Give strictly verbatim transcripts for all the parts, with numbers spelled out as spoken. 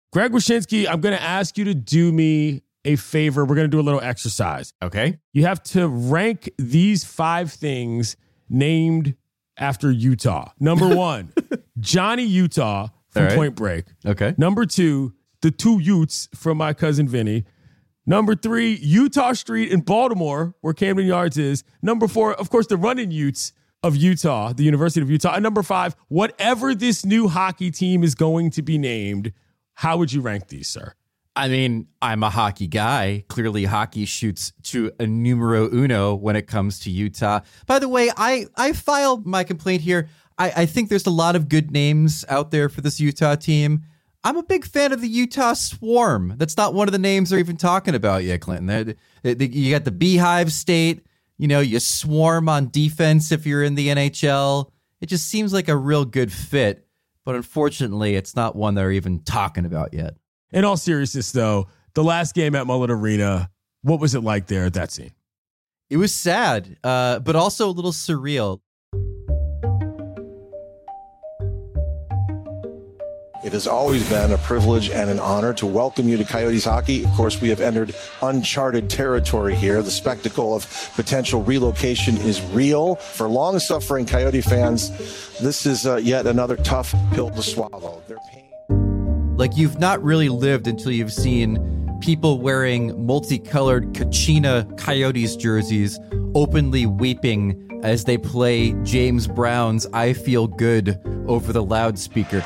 Greg Wyshynski, I'm going to ask you to do me a favor. We're going to do a little exercise. Okay. You have to rank these five things named after Utah. Number one, Johnny Utah from right. Point Break. Okay. Number two, the two Utes from My Cousin Vinny. Number three, Utah Street in Baltimore, where Camden Yards is. Number four, of course, the Running Utes of Utah, the University of Utah. And number five, whatever this new hockey team is going to be named, how would you rank these, sir? I mean, I'm a hockey guy. Clearly, hockey shoots to a numero uno when it comes to Utah. By the way, I, I filed my complaint here. I, I think there's a lot of good names out there for this Utah team. I'm a big fan of the Utah Swarm. That's not one of the names they're even talking about yet, Clinton. They, they, you got the Beehive State. You know, you swarm on defense if you're in the N H L. It just seems like a real good fit. But unfortunately, it's not one they're even talking about yet. In all seriousness, though, the last game at Mullet Arena, what was it like there at that scene? It was sad, uh, but also a little surreal. It has always been a privilege and an honor to welcome you to Coyotes hockey. Of course, we have entered uncharted territory here. The spectacle of potential relocation is real. For long-suffering Coyote fans, this is uh, yet another tough pill to swallow. Their pain. Like, you've not really lived until you've seen people wearing multicolored Kachina Coyotes jerseys openly weeping as they play James Brown's I Feel Good over the loudspeaker.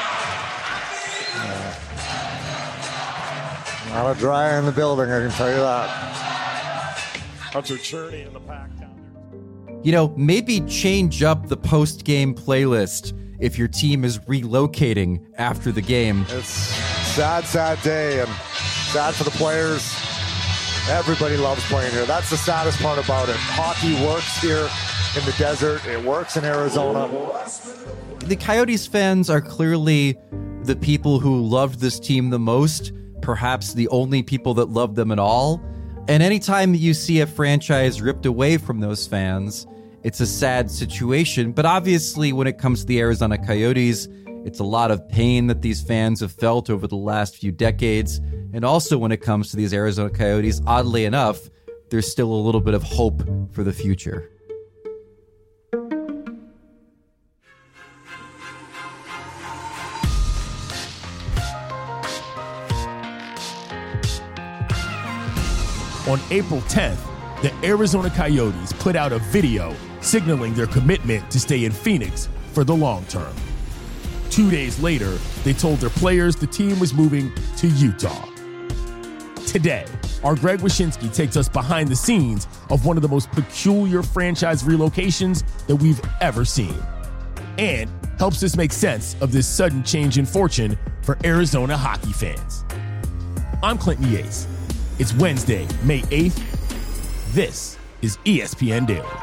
Not a dryer in the building, I can tell you that. Hunter Cherney in the pack down there. You know, maybe change up the post-game playlist if your team is relocating after the game. It's sad, sad day, and sad for the players. Everybody loves playing here. That's the saddest part about it. Hockey works here in the desert. It works in Arizona. The Coyotes fans are clearly the people who loved this team the most, perhaps the only people that love them at all. And anytime you see a franchise ripped away from those fans, it's a sad situation. But obviously, when it comes to the Arizona Coyotes, it's a lot of pain that these fans have felt over the last few decades. And also when it comes to these Arizona Coyotes, oddly enough, there's still a little bit of hope for the future. On April tenth, the Arizona Coyotes put out a video signaling their commitment to stay in Phoenix for the long term. Two days later, they told their players the team was moving to Utah. Today, our Greg Wyshynski takes us behind the scenes of one of the most peculiar franchise relocations that we've ever seen, and helps us make sense of this sudden change in fortune for Arizona hockey fans. I'm Clinton Yates. It's Wednesday, May eighth. This is E S P N Daily.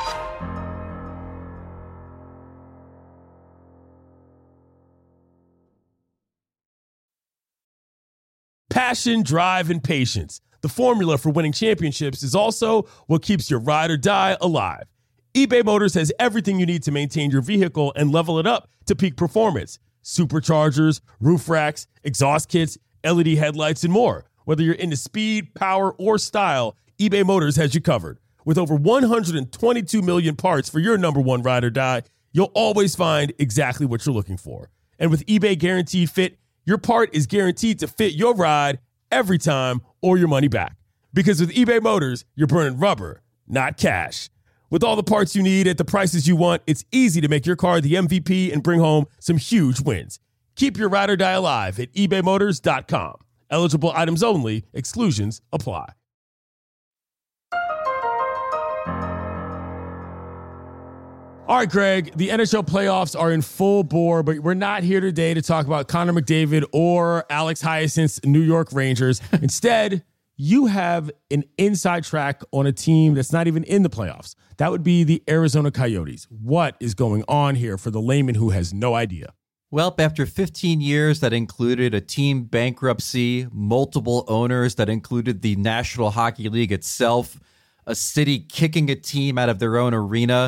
Passion, drive, and patience. The formula for winning championships is also what keeps your ride or die alive. eBay Motors has everything you need to maintain your vehicle and level it up to peak performance. Superchargers, roof racks, exhaust kits, L E D headlights, and more. Whether you're into speed, power, or style, eBay Motors has you covered. With over one hundred twenty-two million parts for your number one ride or die, you'll always find exactly what you're looking for. And with eBay Guaranteed Fit, your part is guaranteed to fit your ride every time or your money back. Because with eBay Motors, you're burning rubber, not cash. With all the parts you need at the prices you want, it's easy to make your car the M V P and bring home some huge wins. Keep your ride or die alive at ebay motors dot com. Eligible items only. Exclusions apply. All right, Greg, the N H L playoffs are in full bore, but we're not here today to talk about Connor McDavid or Alex Hyacinth's New York Rangers. Instead, you have an inside track on a team that's not even in the playoffs. That would be the Arizona Coyotes. What is going on here for the layman who has no idea? Well, after fifteen years that included a team bankruptcy, multiple owners that included the National Hockey League itself, a city kicking a team out of their own arena,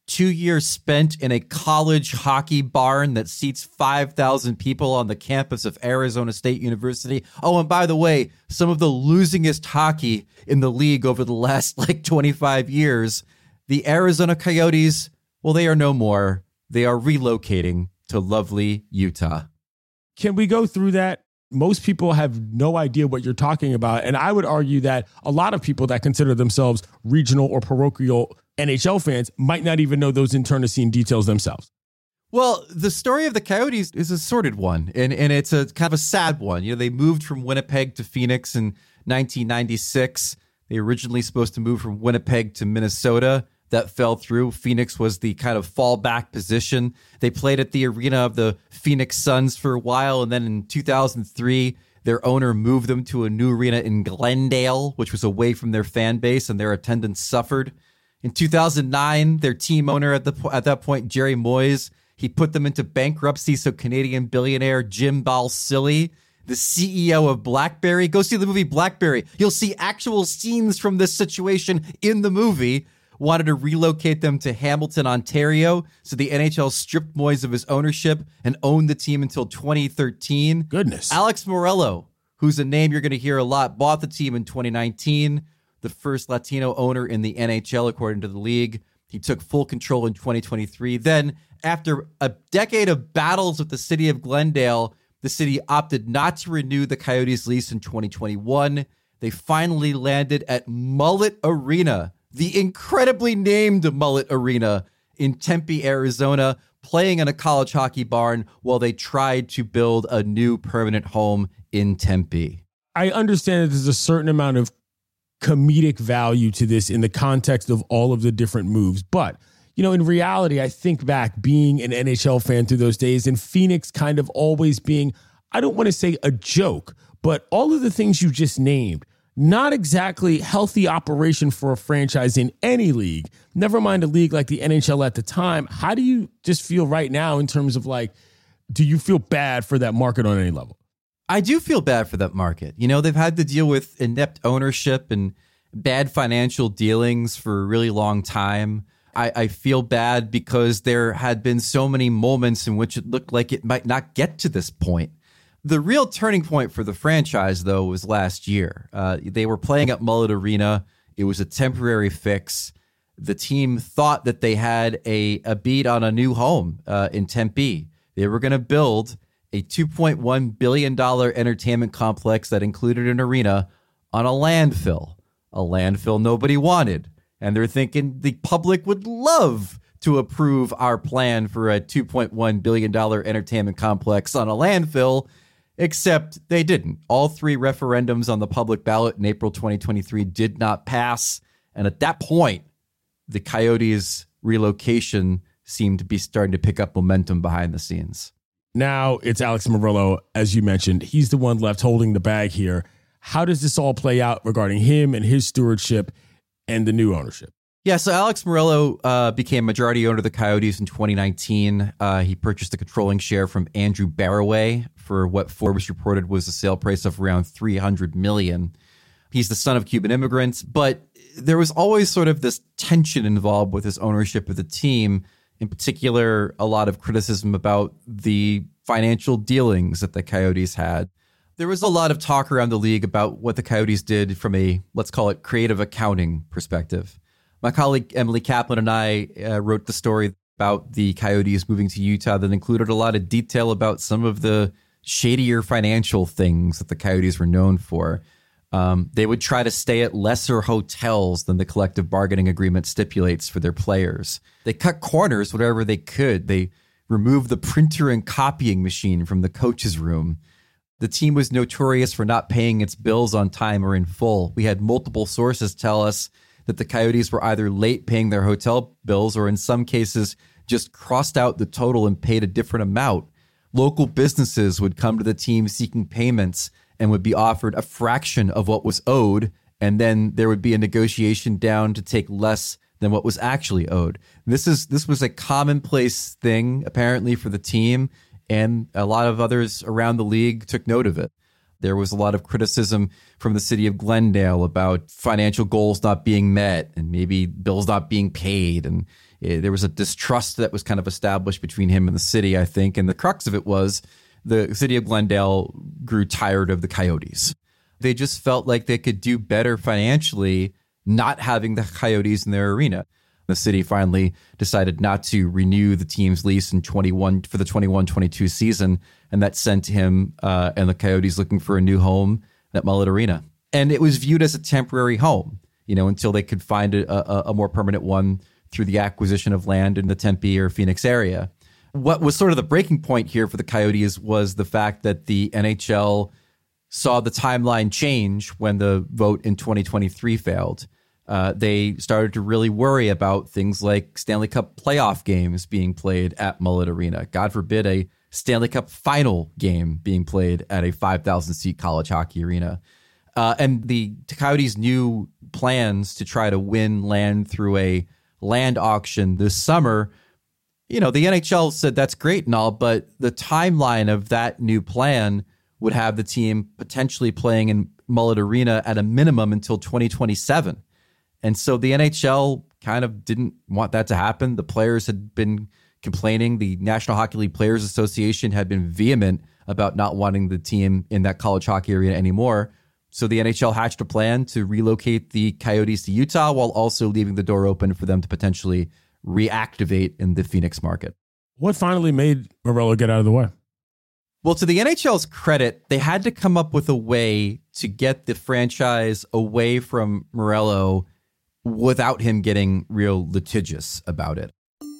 two years spent in a college hockey barn that seats five thousand people on the campus of Arizona State University. Oh, and by the way, some of the losingest hockey in the league over the last like twenty-five years. The Arizona Coyotes, well, they are no more. They are relocating to lovely Utah. Can we go through that? Most people have no idea what you're talking about. And I would argue that a lot of people that consider themselves regional or parochial N H L fans might not even know those internecine details themselves. Well, the story of the Coyotes is a sordid one, and, and it's a kind of a sad one. You know, they moved from Winnipeg to Phoenix in nineteen ninety-six. They originally supposed to move from Winnipeg to Minnesota. That fell through. Phoenix was the kind of fallback position. They played at the arena of the Phoenix Suns for a while, and then in two thousand three, their owner moved them to a new arena in Glendale, which was away from their fan base, and their attendance suffered. In two thousand nine, their team owner at the at that point, Jerry Moyes, he put them into bankruptcy, so Canadian billionaire Jim Balsillie, the C E O of BlackBerry, go see the movie BlackBerry. You'll see actual scenes from this situation in the movie. Wanted to relocate them to Hamilton, Ontario. So the N H L stripped Moyes of his ownership and owned the team until twenty thirteen. Goodness. Alex Morello, who's a name you're going to hear a lot, bought the team in twenty nineteen. The first Latino owner in the N H L, according to the league. He took full control in twenty twenty-three. Then, after a decade of battles with the city of Glendale, the city opted not to renew the Coyotes' lease in twenty twenty-one. They finally landed at Mullet Arena, the incredibly named Mullet Arena in Tempe, Arizona, playing in a college hockey barn while they tried to build a new permanent home in Tempe. I understand that there's a certain amount of comedic value to this in the context of all of the different moves. But, you know, in reality, I think back being an N H L fan through those days and Phoenix kind of always being, I don't want to say a joke, but all of the things you just named, not exactly healthy operation for a franchise in any league, never mind a league like the N H L at the time. How do you just feel right now in terms of like, do you feel bad for that market on any level? I do feel bad for that market. You know, they've had to deal with inept ownership and bad financial dealings for a really long time. I, I feel bad because there had been so many moments in which it looked like it might not get to this point. The real turning point for the franchise, though, was last year. Uh, they were playing at Mullet Arena. It was a temporary fix. The team thought that they had a, a beat on a new home uh, in Tempe. They were going to build a two point one billion dollars entertainment complex that included an arena on a landfill, a landfill nobody wanted. And they're thinking the public would love to approve our plan for a two point one billion dollars entertainment complex on a landfill. Except they didn't. All three referendums on the public ballot in April twenty twenty-three did not pass. And at that point, the Coyotes' relocation seemed to be starting to pick up momentum behind the scenes. Now it's Alex Morello, as you mentioned. He's the one left holding the bag here. How does this all play out regarding him and his stewardship and the new ownership? Yeah, so Alex Morello uh, became majority owner of the Coyotes in twenty nineteen. Uh, he purchased a controlling share from Andrew Barraway for what Forbes reported was a sale price of around three hundred million dollars. He's the son of Cuban immigrants, but there was always sort of this tension involved with his ownership of the team. In particular, a lot of criticism about the financial dealings that the Coyotes had. There was a lot of talk around the league about what the Coyotes did from a, let's call it, creative accounting perspective. My colleague Emily Kaplan and I uh, wrote the story about the Coyotes moving to Utah that included a lot of detail about some of the shadier financial things that the Coyotes were known for. Um, they would try to stay at lesser hotels than the collective bargaining agreement stipulates for their players. They cut corners wherever they could. They removed the printer and copying machine from the coach's room. The team was notorious for not paying its bills on time or in full. We had multiple sources tell us that the Coyotes were either late paying their hotel bills or in some cases just crossed out the total and paid a different amount. Local businesses would come to the team seeking payments and would be offered a fraction of what was owed, and then there would be a negotiation down to take less than what was actually owed. This is this was a commonplace thing, apparently, for the team, and a lot of others around the league took note of it. There was a lot of criticism from the city of Glendale about financial goals not being met and maybe bills not being paid. And Eh, There was a distrust that was kind of established between him and the city, I think. And the crux of it was the city of Glendale grew tired of the Coyotes. They just felt like they could do better financially not having the Coyotes in their arena. The city finally decided not to renew the team's lease in twenty-one for the twenty-one twenty-two season, and that sent him uh, and the Coyotes looking for a new home at Mullet Arena. And it was viewed as a temporary home, you know, until they could find a, a, a more permanent one through the acquisition of land in the Tempe or Phoenix area. What was sort of the breaking point here for the Coyotes was the fact that the N H L saw the timeline change when the vote in twenty twenty-three failed. Uh, they started to really worry about things like Stanley Cup playoff games being played at Mullet Arena. God forbid a Stanley Cup final game being played at a five thousand seat college hockey arena. Uh, and the Coyotes' new plans to try to win land through a land auction this summer, you know, the N H L said that's great and all, but the timeline of that new plan would have the team potentially playing in Mullet Arena at a minimum until twenty twenty-seven. And so the N H L kind of didn't want that to happen. The players had been complaining. The National Hockey League Players Association had been vehement about not wanting the team in that college hockey arena anymore. So the N H L hatched a plan to relocate the Coyotes to Utah while also leaving the door open for them to potentially reactivate in the Phoenix market. What finally made Morello get out of the way? Well, to the N H L's credit, they had to come up with a way to get the franchise away from Morello without him getting real litigious about it.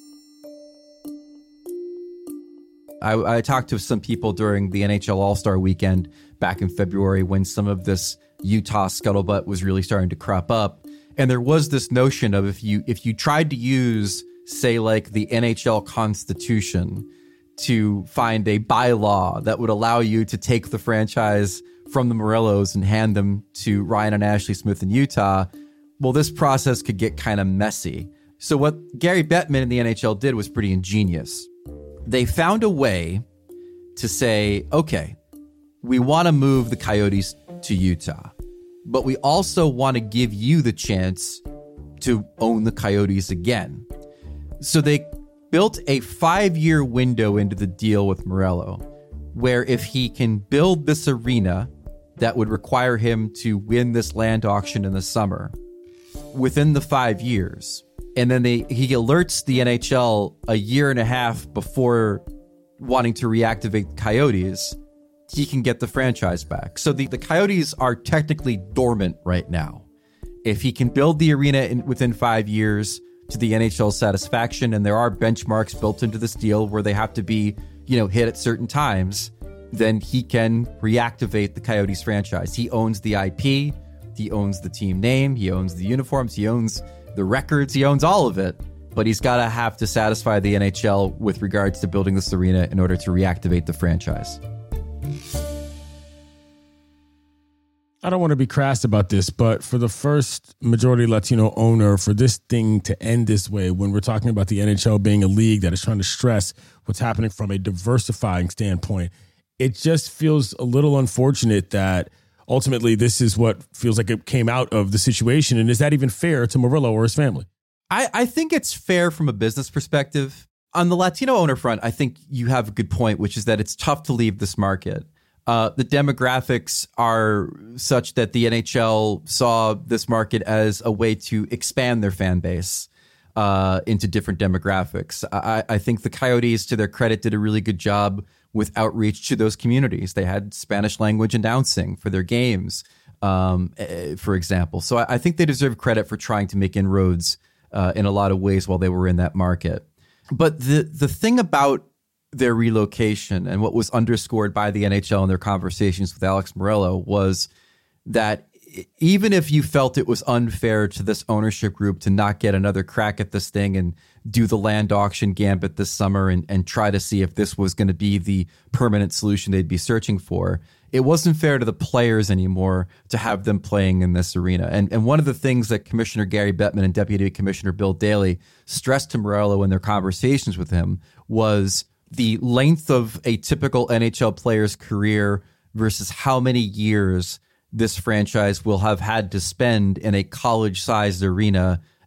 I, I talked to some people during the N H L All-Star Weekend back in February when some of this Utah scuttlebutt was really starting to crop up. And there was this notion of if you if you tried to use, say, like the N H L Constitution to find a bylaw that would allow you to take the franchise from the Morellos and hand them to Ryan and Ashley Smith in Utah, well, this process could get kind of messy. So what Gary Bettman and the N H L did was pretty ingenious. They found a way to say, okay, we want to move the Coyotes to Utah, but we also want to give you the chance to own the Coyotes again. So they built a five-year window into the deal with Morello, where if he can build this arena that would require him to win this land auction in the summer within the five years, and then they he alerts the N H L a year and a half before wanting to reactivate the Coyotes, he can get the franchise back. So the, the Coyotes are technically dormant right now. If he can build the arena in, within five years to the N H L's satisfaction, and there are benchmarks built into this deal where they have to be, you know, hit at certain times, then he can reactivate the Coyotes franchise. He owns the I P, he owns the team name, he owns the uniforms, he owns the records, he owns all of it. But he's got to have to satisfy the N H L with regards to building this arena in order to reactivate the franchise. I don't want to be crass about this, but for the first majority Latino owner, for this thing to end this way, when we're talking about the N H L being a league that is trying to stress what's happening from a diversifying standpoint, it just feels a little unfortunate that ultimately this is what feels like it came out of the situation. And is that even fair to Morello or his family? I, I think it's fair from a business perspective. On the Latino owner front, I think you have a good point, which is that it's tough to leave this market. Uh, the demographics are such that the N H L saw this market as a way to expand their fan base uh, into different demographics. I, I think the Coyotes, to their credit, did a really good job with outreach to those communities. They had Spanish language announcing for their games, um, for example. So I, I think they deserve credit for trying to make inroads uh, in a lot of ways while they were in that market. But the the thing about their relocation and what was underscored by the N H L in their conversations with Alex Morello was that even if you felt it was unfair to this ownership group to not get another crack at this thing and do the land auction gambit this summer and, and try to see if this was going to be the permanent solution they'd be searching for, it wasn't fair to the players anymore to have them playing in this arena. And and one of the things that Commissioner Gary Bettman and Deputy Commissioner Bill Daly stressed to Morello in their conversations with him was the length of a typical N H L player's career versus how many years this franchise will have had to spend in a college-sized arena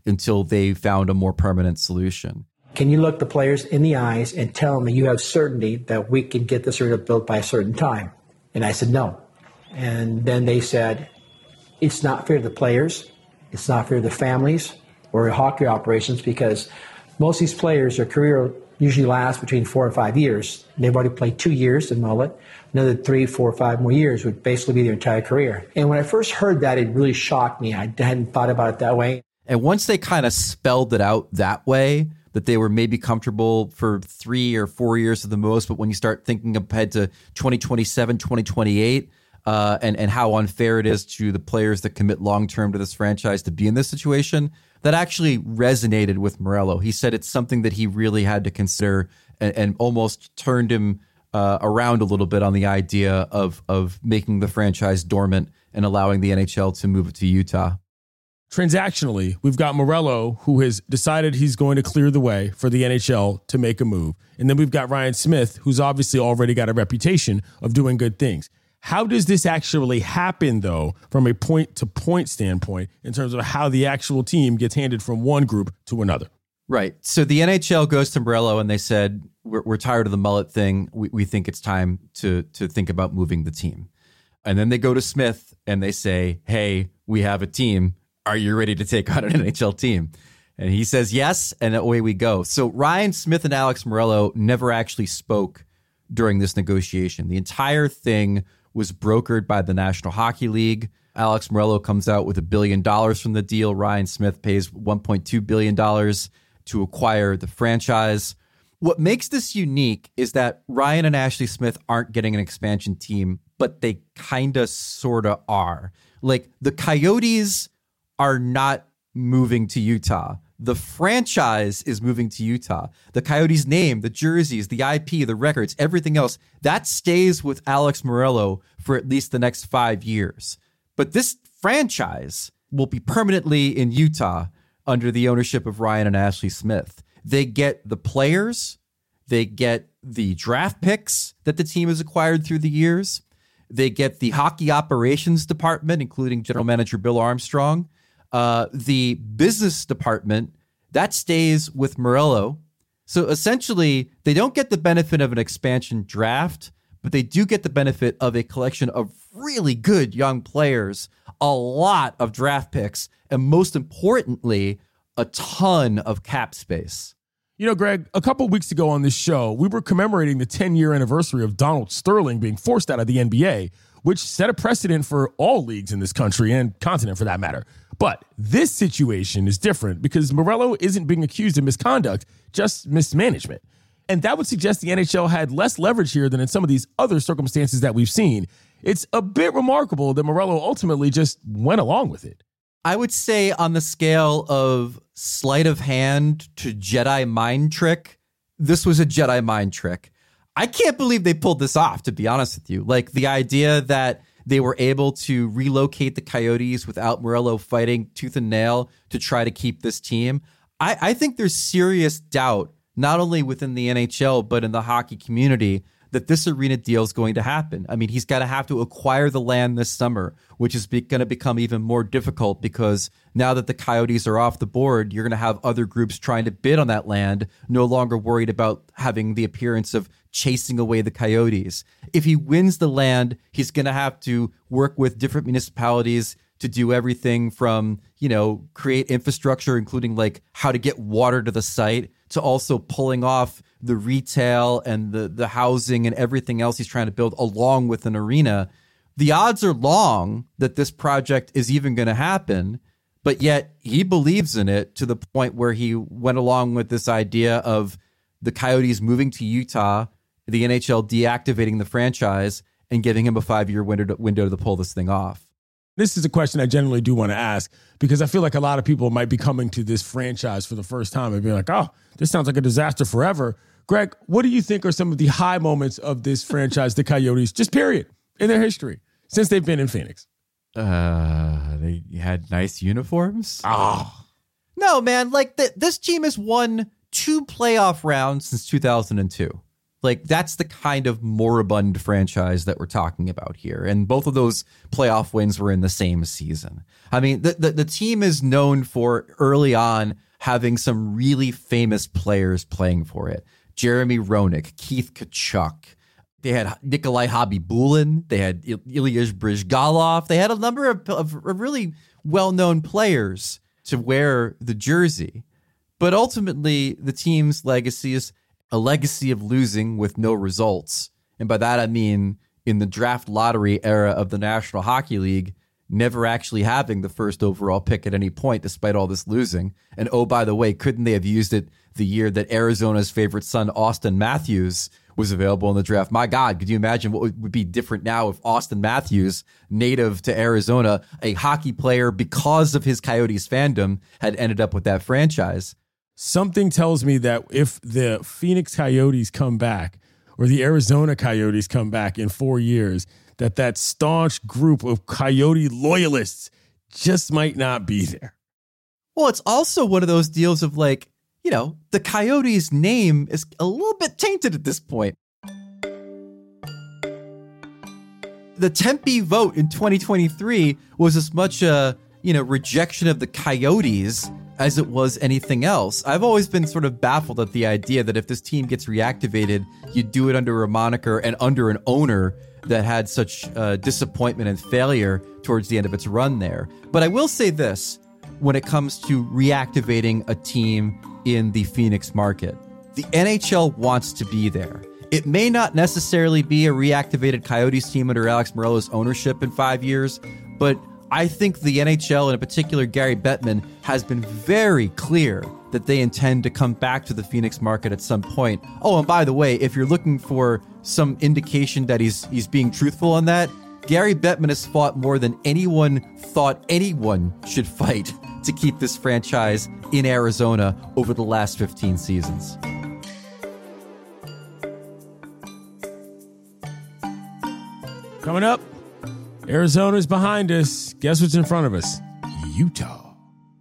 until they found a more permanent solution. Can you look the players in the eyes and tell them that you have certainty that we can get this arena built by a certain time? And I said, no. And then they said, it's not fair to the players. It's not fair to the families or hockey operations, because most of these players, their career usually lasts between four and five years. They've already played two years in mullet. Another three, four, five more years would basically be their entire career. And when I first heard that, it really shocked me. I hadn't thought about it that way. And once they kind of spelled it out that way, that they were maybe comfortable for three or four years at the most, but when you start thinking ahead to twenty twenty-seven, twenty twenty-eight, uh, and, and how unfair it is to the players that commit long-term to this franchise to be in this situation, that actually resonated with Morello. He said it's something that he really had to consider, and, and almost turned him uh, around a little bit on the idea of of making the franchise dormant and allowing the N H L to move it to Utah. Transactionally, we've got Morello, who has decided he's going to clear the way for the N H L to make a move. And then we've got Ryan Smith, who's obviously already got a reputation of doing good things. How does this actually happen, though, from a point-to-point standpoint, in terms of how the actual team gets handed from one group to another? Right. So the N H L goes to Morello and they said, we're, we're tired of the mullet thing. We, we think it's time to, to think about moving the team. And then they go to Smith and they say, hey, we have a team. Are you ready to take on an N H L team? And he says yes, and away we go. So Ryan Smith and Alex Morello never actually spoke during this negotiation. The entire thing was brokered by the National Hockey League. Alex Morello comes out with a billion dollars from the deal. Ryan Smith pays one point two billion dollars to acquire the franchise. What makes this unique is that Ryan and Ashley Smith aren't getting an expansion team, but they kind of sort of are. Like, the Coyotes are not moving to Utah. The franchise is moving to Utah. The Coyotes name, the jerseys, the I P, the records, everything else, that stays with Alex Morello for at least the next five years. But this franchise will be permanently in Utah under the ownership of Ryan and Ashley Smith. They get the players, they get the draft picks that the team has acquired through the years, they get the hockey operations department, including general manager Bill Armstrong. Uh, the business department, that stays with Morello. So essentially, they don't get the benefit of an expansion draft, but they do get the benefit of a collection of really good young players, a lot of draft picks, and most importantly, a ton of cap space. You know, Greg, a couple of weeks ago on this show, we were commemorating the ten-year anniversary of Donald Sterling being forced out of the N B A, which set a precedent for all leagues in this country and continent for that matter. But this situation is different because Morello isn't being accused of misconduct, just mismanagement. And that would suggest the N H L had less leverage here than in some of these other circumstances that we've seen. It's a bit remarkable that Morello ultimately just went along with it. I would say on the scale of sleight of hand to Jedi mind trick, this was a Jedi mind trick. I can't believe they pulled this off, to be honest with you. Like, the idea that they were able to relocate the Coyotes without Morello fighting tooth and nail to try to keep this team. I, I think there's serious doubt, not only within the N H L, but in the hockey community, that this arena deal is going to happen. I mean, he's got to have to acquire the land this summer, which is be- going to become even more difficult because now that the Coyotes are off the board, you're going to have other groups trying to bid on that land, no longer worried about having the appearance of chasing away the Coyotes. If he wins the land, he's going to have to work with different municipalities to do everything from, you know, create infrastructure, including like how to get water to the site, to also pulling off the retail and the, the housing and everything else he's trying to build along with an arena. The odds are long that this project is even going to happen, but yet he believes in it to the point where he went along with this idea of the Coyotes moving to Utah, the N H L deactivating the franchise, and giving him a five-year window to, window to pull this thing off. This is a question I generally do want to ask because I feel like a lot of people might be coming to this franchise for the first time and being like, oh, this sounds like a disaster forever. Greg, what do you think are some of the high moments of this franchise, the Coyotes, just period, in their history since they've been in Phoenix? Uh, they had nice uniforms. Oh. No, man, like th- this team has won two playoff rounds since two thousand two. Like, that's the kind of moribund franchise that we're talking about here. And both of those playoff wins were in the same season. I mean, the, the, the team is known for early on having some really famous players playing for it. Jeremy Roenick, Keith Tkachuk. They had Nikolai Khabibulin. They had Ilya Bryzgalov. They had a number of, of really well-known players to wear the jersey. But ultimately, the team's legacy is a legacy of losing with no results. And by that, I mean in the draft lottery era of the National Hockey League, never actually having the first overall pick at any point, despite all this losing. And oh, by the way, couldn't they have used it the year that Arizona's favorite son, Austin Matthews, was available in the draft? My God, could you imagine what would be different now if Austin Matthews, native to Arizona, a hockey player because of his Coyotes fandom, had ended up with that franchise? Something tells me that if the Phoenix Coyotes come back or the Arizona Coyotes come back in four years, that that staunch group of Coyote loyalists just might not be there. Well, it's also one of those deals of like, you know, the Coyotes name is a little bit tainted at this point. The Tempe vote in twenty twenty-three was as much a, you know, rejection of the Coyotes as it was anything else. I've always been sort of baffled at the idea that if this team gets reactivated, you do it under a moniker and under an owner that had such uh, disappointment and failure towards the end of its run there. But I will say this, when it comes to reactivating a team in the Phoenix market, the N H L wants to be there. It may not necessarily be a reactivated Coyotes team under Alex Morello's ownership in five years, but I think the N H L, and in particular Gary Bettman, has been very clear that they intend to come back to the Phoenix market at some point. Oh, and by the way, if you're looking for some indication that he's he's being truthful on that, Gary Bettman has fought more than anyone thought anyone should fight to keep this franchise in Arizona over the last fifteen seasons. Coming up, Arizona's behind us. Guess what's in front of us? Utah.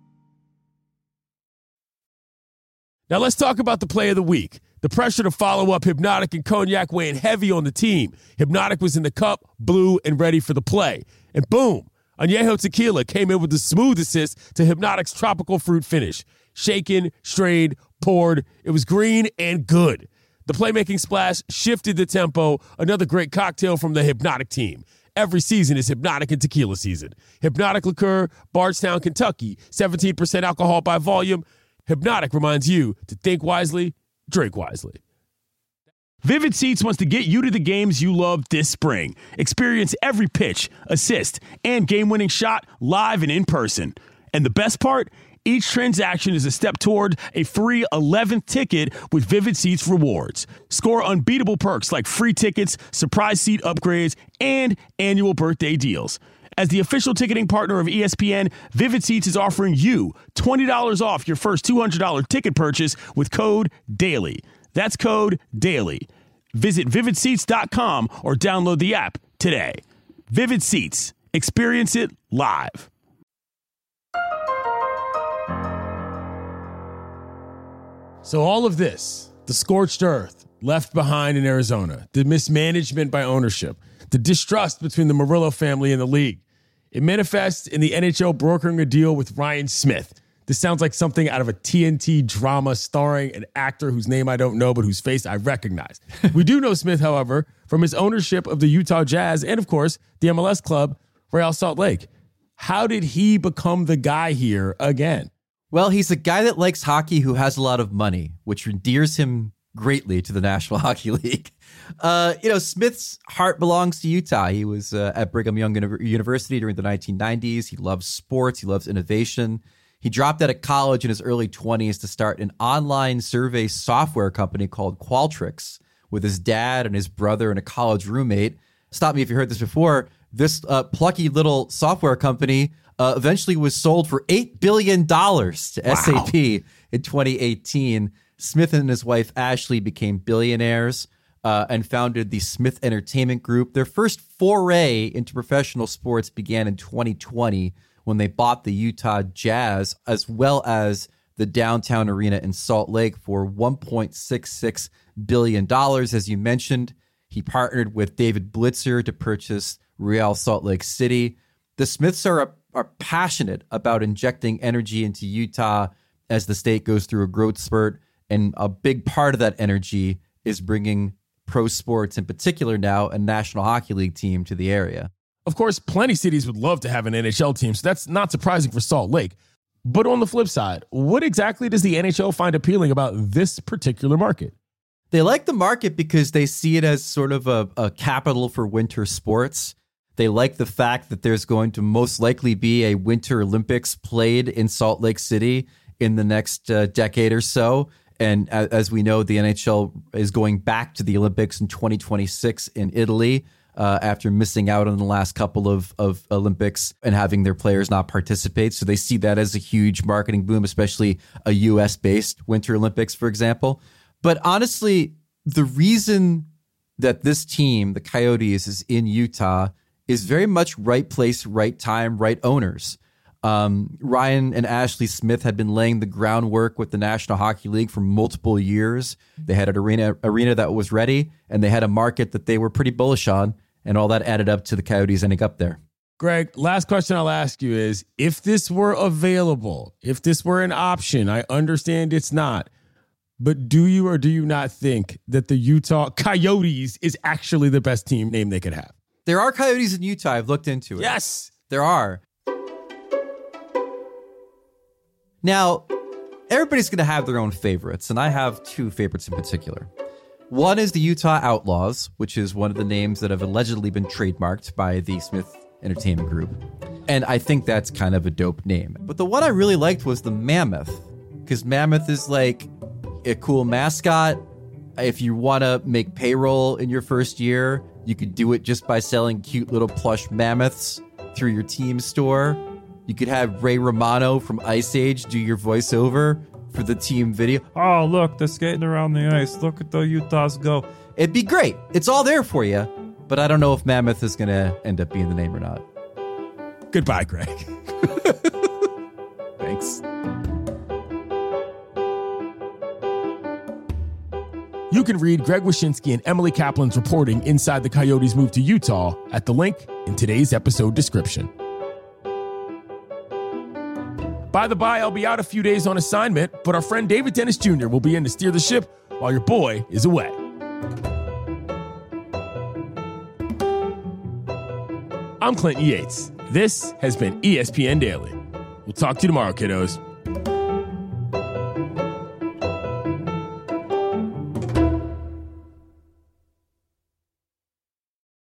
Now let's talk about the play of the week. The pressure to follow up Hypnotic and Cognac weighing heavy on the team. Hypnotic was in the cup, blue, and ready for the play. And boom, Añejo Tequila came in with the smooth assist to Hypnotic's tropical fruit finish. Shaken, strained, poured. It was green and good. The playmaking splash shifted the tempo. Another great cocktail from the Hypnotic team. Every season is Hypnotic and Tequila season. Hypnotic Liqueur, Bardstown, Kentucky. seventeen percent alcohol by volume. Hypnotic reminds you to think wisely, drink wisely. Vivid Seats wants to get you to the games you love this spring. Experience every pitch, assist, and game-winning shot live and in person. And the best part? Each transaction is a step toward a free eleventh ticket with Vivid Seats rewards. Score unbeatable perks like free tickets, surprise seat upgrades, and annual birthday deals. As the official ticketing partner of E S P N, Vivid Seats is offering you twenty dollars off your first two hundred dollars ticket purchase with code DAILY. That's code DAILY. Visit vivid seats dot com or download the app today. Vivid Seats. Experience it live. So all of this, the scorched earth left behind in Arizona, the mismanagement by ownership, the distrust between the Murillo family and the league, it manifests in the N H L brokering a deal with Ryan Smith. This sounds like something out of a T N T drama starring an actor whose name I don't know, but whose face I recognize. We do know Smith, however, from his ownership of the Utah Jazz and, of course, the M L S club, Real Salt Lake. How did he become the guy here again? Well, he's a guy that likes hockey who has a lot of money, which endears him greatly to the National Hockey League. Uh, you know, Smith's heart belongs to Utah. He was uh, at Brigham Young University during the nineteen nineties. He loves sports. He loves innovation. He dropped out of college in his early twenties to start an online survey software company called Qualtrics with his dad and his brother and a college roommate. Stop me if you heard this before. This uh, plucky little software company uh, eventually was sold for eight billion dollars to wow. S A P in twenty eighteen. Smith and his wife, Ashley, became billionaires uh, and founded the Smith Entertainment Group. Their first foray into professional sports began in twenty twenty when they bought the Utah Jazz, as well as the downtown arena in Salt Lake for one point six six billion dollars. As you mentioned, he partnered with David Blitzer to purchase Real Salt Lake City. The Smiths are, are passionate about injecting energy into Utah as the state goes through a growth spurt. And a big part of that energy is bringing pro sports, in particular now, a National Hockey League team to the area. Of course, plenty of cities would love to have an N H L team, so that's not surprising for Salt Lake. But on the flip side, what exactly does the N H L find appealing about this particular market? They like the market because they see it as sort of a, a capital for winter sports. They like the fact that there's going to most likely be a Winter Olympics played in Salt Lake City in the next uh, decade or so. And as, as we know, the N H L is going back to the Olympics in twenty twenty-six in Italy uh, after missing out on the last couple of, of Olympics and having their players not participate. So they see that as a huge marketing boom, especially a U S-based Winter Olympics, for example. But honestly, the reason that this team, the Coyotes, is in Utah is very much right place, right time, right owners. Um, Ryan and Ashley Smith had been laying the groundwork with the National Hockey League for multiple years. They had an arena, arena that was ready, and they had a market that they were pretty bullish on, and all that added up to the Coyotes ending up there. Greg, last question I'll ask you is, if this were available, if this were an option, I understand it's not, but do you or do you not think that the Utah Coyotes is actually the best team name they could have? There are Coyotes in Utah. I've looked into it. Yes. There are. Now, everybody's going to have their own favorites, and I have two favorites in particular. One is the Utah Outlaws, which is one of the names that have allegedly been trademarked by the Smith Entertainment Group. And I think that's kind of a dope name. But the one I really liked was the Mammoth, because Mammoth is like a cool mascot. If you want to make payroll in your first year, you could do it just by selling cute little plush mammoths through your team store. You could have Ray Romano from Ice Age do your voiceover for the team video. Oh, look, they're skating around the ice. Look at the Utahs go. It'd be great. It's all there for you. But I don't know if Mammoth is going to end up being the name or not. Goodbye, Greg. Thanks. You can read Greg Wyshynski and Emily Kaplan's reporting inside the Coyotes' move to Utah at the link in today's episode description. By the by, I'll be out a few days on assignment, but our friend David Dennis Junior will be in to steer the ship while your boy is away. I'm Clinton Yates. This has been E S P N Daily. We'll talk to you tomorrow, kiddos.